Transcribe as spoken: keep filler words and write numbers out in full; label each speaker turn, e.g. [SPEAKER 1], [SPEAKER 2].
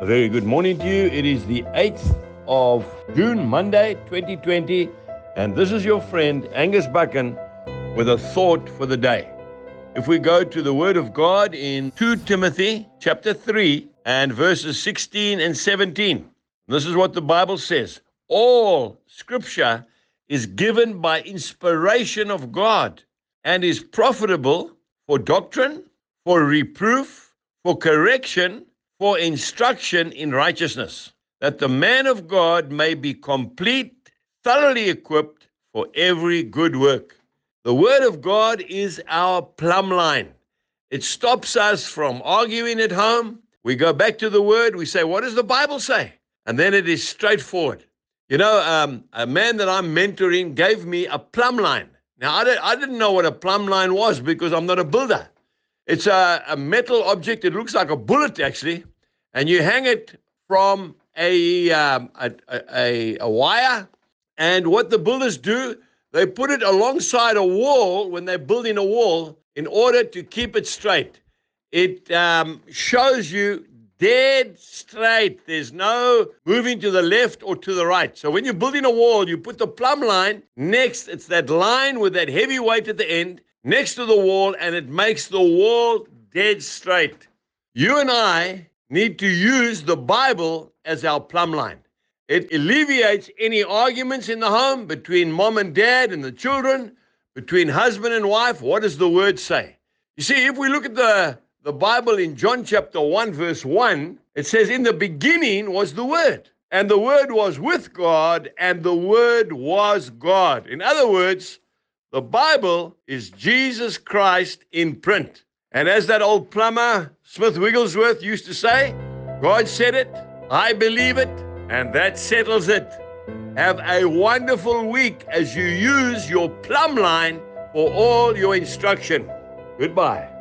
[SPEAKER 1] A very good morning to you. It is the eighth of June, Monday, twenty twenty, and this is your friend Angus Buchan with a thought for the day. If we go to the Word of God in Second Timothy chapter three and verses sixteen and seventeen, this is what the Bible says. All Scripture is given by inspiration of God and is profitable for doctrine, for reproof, for correction, for instruction in righteousness, that the man of God may be complete, thoroughly equipped for every good work. The Word of God is our plumb line. It stops us from arguing at home. We go back to the Word. We say, what does the Bible say? And then it is straightforward. You know, um, a man that I'm mentoring gave me a plumb line. Now, I, didn't, I didn't know what a plumb line was because I'm not a builder. It's a, a metal object. It looks like a bullet, actually. And you hang it from a, um, a, a, a wire. And what the builders do, they put it alongside a wall when they're building a wall in order to keep it straight. It um, shows you dead straight. There's no moving to the left or to the right. So when you're building a wall, you put the plumb line next. It's that line with that heavy weight at the end next to the wall, and it makes the wall dead straight. You and I need to use the Bible as our plumb line. It alleviates any arguments in the home between mom and dad and the children, between husband and wife. What does the Word say? You see, if we look at the, the Bible in John chapter one, verse one, it says, in the beginning was the Word, and the Word was with God, and the Word was God. In other words, the Bible is Jesus Christ in print. And as that old plumber, Smith Wigglesworth, used to say, God said it, I believe it, and that settles it. Have a wonderful week as you use your plumb line for all your instruction. Goodbye.